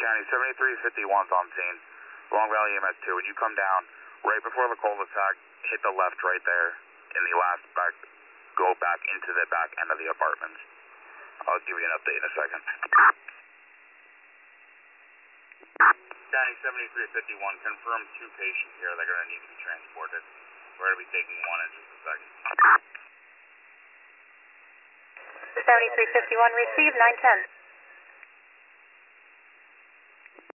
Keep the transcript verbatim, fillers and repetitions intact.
County, seventy-three fifty-one's on scene. Long Valley E M S two, would you come down right before the cul-de-sac, hit the left right there in the last back, go back into the back end of the apartments. I'll give you an update in a second. County seventy-three fifty-one, confirm two patients here. They're going to need to be transported. We're going to be taking one in just a second. seventy-three fifty-one received, nine ten.